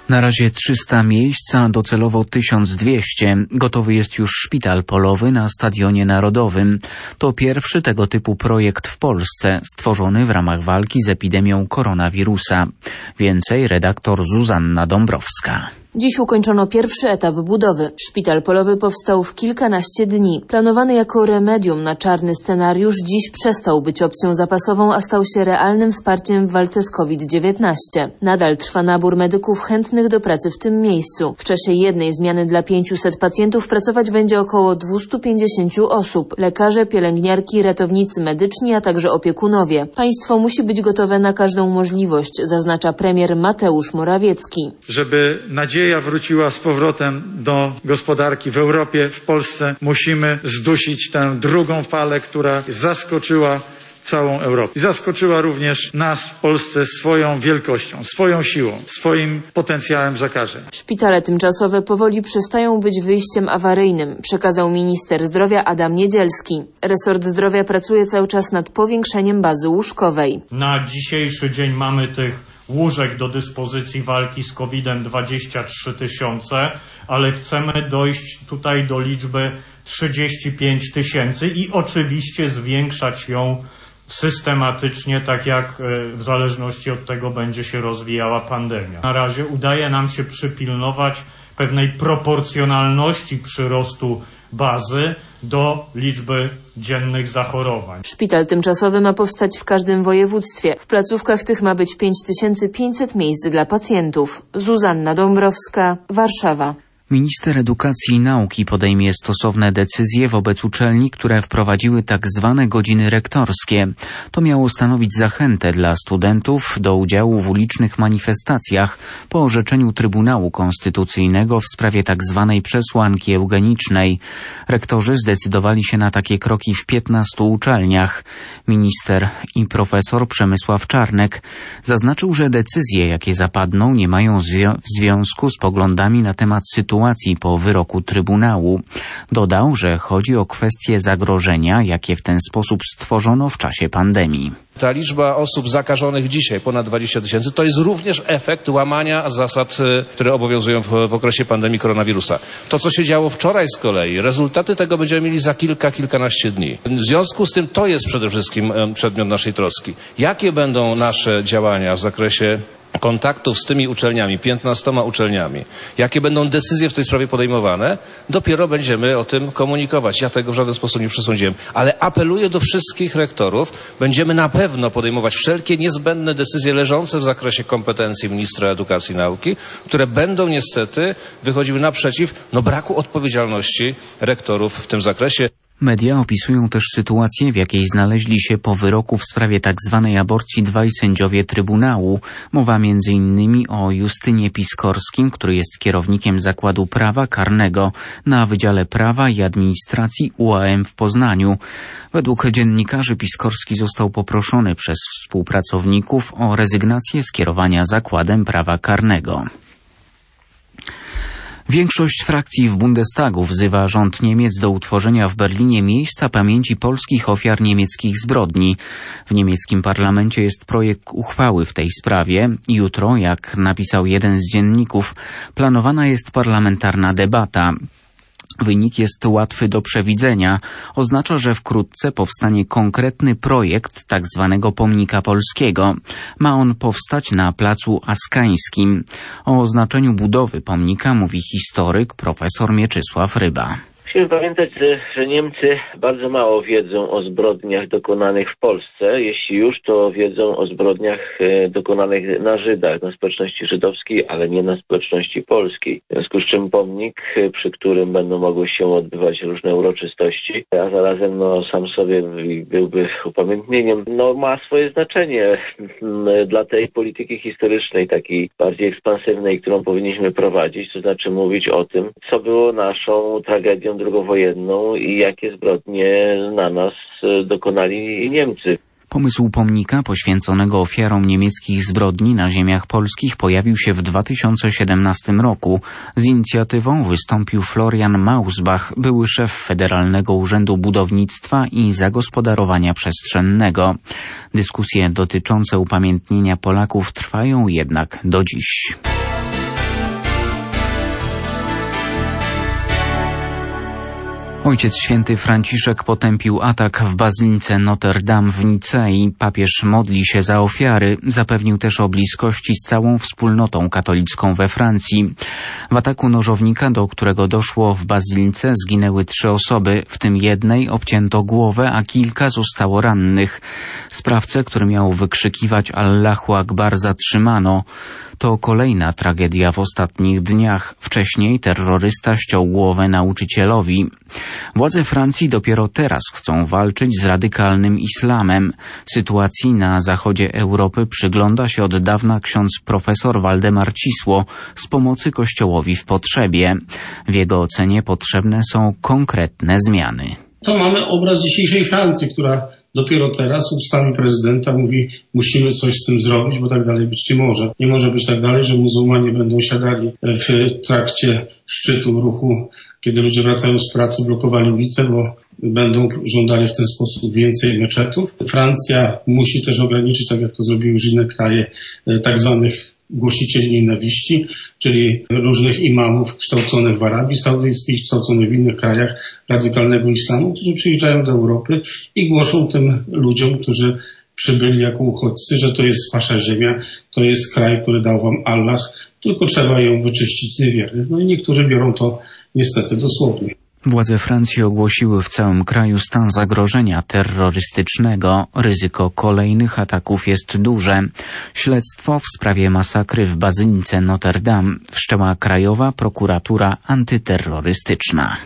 Na razie 300 miejsc, a docelowo 1200. Gotowy jest już szpital polowy na Stadionie Narodowym. To pierwszy tego typu projekt w Polsce, stworzony w ramach walki z epidemią koronawirusa. Więcej redaktor Zuzanna Dąbrowska. Dziś ukończono pierwszy etap budowy. Szpital polowy powstał w kilkanaście dni. Planowany jako remedium na czarny scenariusz, dziś przestał być opcją zapasową, a stał się realnym wsparciem w walce z COVID-19. Nadal trwa nabór medyków chętnych do pracy w tym miejscu. W czasie jednej zmiany dla 500 pacjentów pracować będzie około 250 osób. Lekarze, pielęgniarki, ratownicy medyczni, a także opiekunowie. Państwo musi być gotowe na każdą możliwość, zaznacza premier Mateusz Morawiecki. Żeby nadzieja wróciła z powrotem do gospodarki w Europie, w Polsce, musimy zdusić tę drugą falę, która zaskoczyła całą Europę. I zaskoczyła również nas w Polsce swoją wielkością, swoją siłą, swoim potencjałem zakażeń. Szpitale tymczasowe powoli przestają być wyjściem awaryjnym, przekazał minister zdrowia Adam Niedzielski. Resort zdrowia pracuje cały czas nad powiększeniem bazy łóżkowej. Na dzisiejszy dzień mamy tych łóżek do dyspozycji walki z COVID-em 23 000, ale chcemy dojść tutaj do liczby 35 000 i oczywiście zwiększać ją systematycznie, tak jak w zależności od tego będzie się rozwijała pandemia. Na razie udaje nam się przypilnować pewnej proporcjonalności przyrostu bazy do liczby dziennych zachorowań. Szpital tymczasowy ma powstać w każdym województwie. W placówkach tych ma być 5500 miejsc dla pacjentów. Zuzanna Dąbrowska, Warszawa. Minister Edukacji i Nauki podejmie stosowne decyzje wobec uczelni, które wprowadziły tak zwane godziny rektorskie. To miało stanowić zachętę dla studentów do udziału w ulicznych manifestacjach po orzeczeniu Trybunału Konstytucyjnego w sprawie tak zwanej przesłanki eugenicznej. Rektorzy zdecydowali się na takie kroki w 15 uczelniach. Minister i profesor Przemysław Czarnek zaznaczył, że decyzje, jakie zapadną, nie mają związku z poglądami na temat sytuacji po wyroku Trybunału. Dodał, że chodzi o kwestię zagrożenia, jakie w ten sposób stworzono w czasie pandemii. Ta liczba osób zakażonych dzisiaj, ponad 20 000, to jest również efekt łamania zasad, które obowiązują w okresie pandemii koronawirusa. To, co się działo wczoraj z kolei, rezultaty tego będziemy mieli za kilkanaście dni. W związku z tym to jest przede wszystkim przedmiot naszej troski. Jakie będą nasze działania w zakresie kontaktów z tymi uczelniami, 15 uczelniami, jakie będą decyzje w tej sprawie podejmowane, dopiero będziemy o tym komunikować. Ja tego w żaden sposób nie przesądziłem, ale apeluję do wszystkich rektorów, będziemy na pewno podejmować wszelkie niezbędne decyzje leżące w zakresie kompetencji ministra edukacji i nauki, które będą niestety wychodziły naprzeciw braku odpowiedzialności rektorów w tym zakresie. Media opisują też sytuację, w jakiej znaleźli się po wyroku w sprawie tzw. aborcji dwaj sędziowie Trybunału. Mowa m.in. o Justynie Piskorskim, który jest kierownikiem Zakładu Prawa Karnego na Wydziale Prawa i Administracji UAM w Poznaniu. Według dziennikarzy Piskorski został poproszony przez współpracowników o rezygnację z kierowania Zakładem Prawa Karnego. Większość frakcji w Bundestagu wzywa rząd Niemiec do utworzenia w Berlinie miejsca pamięci polskich ofiar niemieckich zbrodni. W niemieckim parlamencie jest projekt uchwały w tej sprawie. Jutro, jak napisał jeden z dzienników, planowana jest parlamentarna debata. Wynik jest łatwy do przewidzenia. Oznacza, że wkrótce powstanie konkretny projekt tak zwanego pomnika polskiego. Ma on powstać na placu Askańskim. O znaczeniu budowy pomnika mówi historyk profesor Mieczysław Ryba. Musimy pamiętać, że Niemcy bardzo mało wiedzą o zbrodniach dokonanych w Polsce. Jeśli już, to wiedzą o zbrodniach dokonanych na Żydach, na społeczności żydowskiej, ale nie na społeczności polskiej. W związku z czym pomnik, przy którym będą mogły się odbywać różne uroczystości, a zarazem sam sobie byłby upamiętnieniem, ma swoje znaczenie dla tej polityki historycznej, takiej bardziej ekspansywnej, którą powinniśmy prowadzić, to znaczy mówić o tym, co było naszą tragedią drugowojenną i jakie zbrodnie na nas dokonali Niemcy. Pomysł pomnika poświęconego ofiarom niemieckich zbrodni na ziemiach polskich pojawił się w 2017 roku. Z inicjatywą wystąpił Florian Mausbach, były szef Federalnego Urzędu Budownictwa i Zagospodarowania Przestrzennego. Dyskusje dotyczące upamiętnienia Polaków trwają jednak do dziś. Ojciec Święty Franciszek potępił atak w bazylice Notre Dame w Nicei. Papież modli się za ofiary. Zapewnił też o bliskości z całą wspólnotą katolicką we Francji. W ataku nożownika, do którego doszło w bazylice, zginęły 3 osoby, w tym jednej obcięto głowę, a kilka zostało rannych. Sprawcę, który miał wykrzykiwać Allahu Akbar, zatrzymano. To kolejna tragedia w ostatnich dniach. Wcześniej terrorysta ściął głowę nauczycielowi. Władze Francji dopiero teraz chcą walczyć z radykalnym islamem. Sytuacji na zachodzie Europy przygląda się od dawna ksiądz profesor Waldemar Cisło z pomocy Kościołowi w potrzebie. W jego ocenie potrzebne są konkretne zmiany. To mamy obraz dzisiejszej Francji, która dopiero teraz ustami prezydenta mówi, musimy coś z tym zrobić, bo tak dalej być nie może. Nie może być tak dalej, że muzułmanie będą siadali w trakcie szczytu ruchu, kiedy ludzie wracają z pracy, blokowali ulice, bo będą żądali w ten sposób więcej meczetów. Francja musi też ograniczyć, tak jak to zrobiły już inne kraje, tak zwanych głosicieli nienawiści, czyli różnych imamów kształconych w Arabii Saudyjskiej, kształconych w innych krajach radykalnego islamu, którzy przyjeżdżają do Europy i głoszą tym ludziom, którzy przybyli jako uchodźcy, że to jest wasza ziemia, to jest kraj, który dał wam Allah, tylko trzeba ją wyczyścić z niewiernych. No i niektórzy biorą to niestety dosłownie. Władze Francji ogłosiły w całym kraju stan zagrożenia terrorystycznego. Ryzyko kolejnych ataków jest duże. Śledztwo w sprawie masakry w bazylice Notre Dame wszczęła Krajowa Prokuratura Antyterrorystyczna.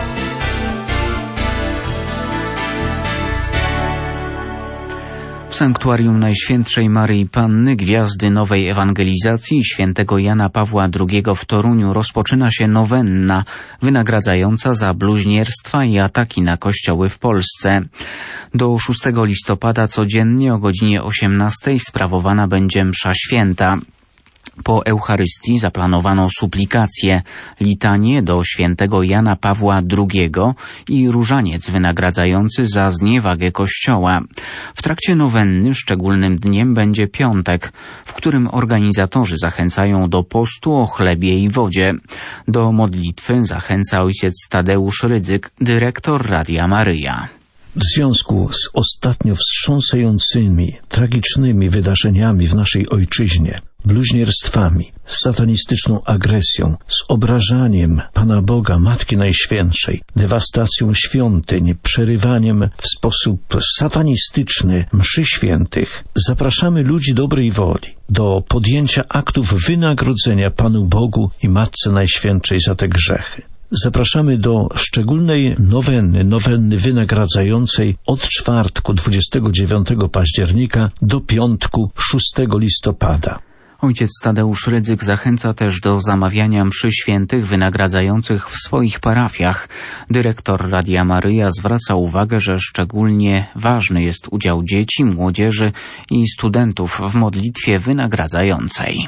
W sanktuarium Najświętszej Maryi Panny Gwiazdy Nowej Ewangelizacji świętego Jana Pawła II w Toruniu rozpoczyna się nowenna wynagradzająca za bluźnierstwa i ataki na kościoły w Polsce. Do 6 listopada codziennie o godzinie 18 sprawowana będzie msza święta. Po Eucharystii zaplanowano suplikacje, litanie do świętego Jana Pawła II i różaniec wynagradzający za zniewagę Kościoła. W trakcie nowenny szczególnym dniem będzie piątek, w którym organizatorzy zachęcają do postu o chlebie i wodzie. Do modlitwy zachęca ojciec Tadeusz Rydzyk, dyrektor Radia Maryja. W związku z ostatnio wstrząsającymi, tragicznymi wydarzeniami w naszej ojczyźnie, bluźnierstwami, z satanistyczną agresją, z obrażaniem Pana Boga, Matki Najświętszej, dewastacją świątyń, przerywaniem w sposób satanistyczny mszy świętych, zapraszamy ludzi dobrej woli do podjęcia aktów wynagrodzenia Panu Bogu i Matce Najświętszej za te grzechy. Zapraszamy do szczególnej nowenny wynagradzającej od czwartku 29 października do piątku 6 listopada. Ojciec Tadeusz Rydzyk zachęca też do zamawiania mszy świętych wynagradzających w swoich parafiach. Dyrektor Radia Maryja zwraca uwagę, że szczególnie ważny jest udział dzieci, młodzieży i studentów w modlitwie wynagradzającej.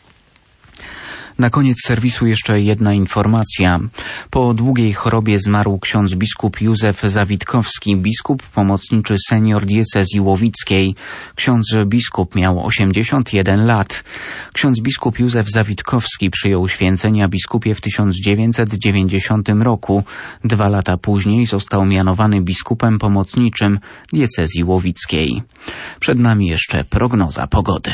Na koniec serwisu jeszcze jedna informacja. Po długiej chorobie zmarł ksiądz biskup Józef Zawitkowski, biskup pomocniczy senior diecezji łowickiej. Ksiądz biskup miał 81 lat. Ksiądz biskup Józef Zawitkowski przyjął święcenia biskupie w 1990 roku. 2 lata później został mianowany biskupem pomocniczym diecezji łowickiej. Przed nami jeszcze prognoza pogody.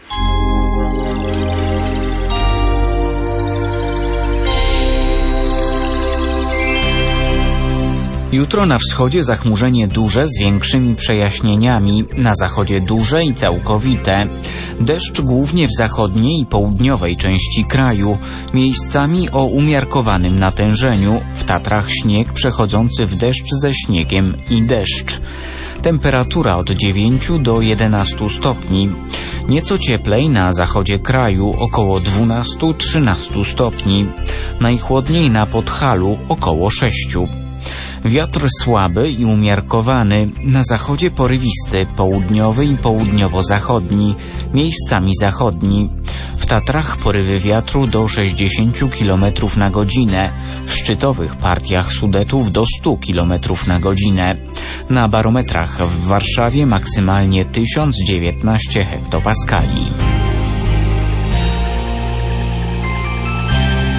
Jutro na wschodzie zachmurzenie duże z większymi przejaśnieniami, na zachodzie duże i całkowite. Deszcz głównie w zachodniej i południowej części kraju, miejscami o umiarkowanym natężeniu, w Tatrach śnieg przechodzący w deszcz ze śniegiem i deszcz. Temperatura od 9 do 11 stopni. Nieco cieplej na zachodzie kraju, około 12-13 stopni. Najchłodniej na Podhalu, około 6. Wiatr słaby i umiarkowany, na zachodzie porywisty, południowy i południowo-zachodni, miejscami zachodni. W Tatrach porywy wiatru do 60 km na godzinę, w szczytowych partiach Sudetów do 100 km na godzinę. Na barometrach w Warszawie maksymalnie 1019 hektopaskali.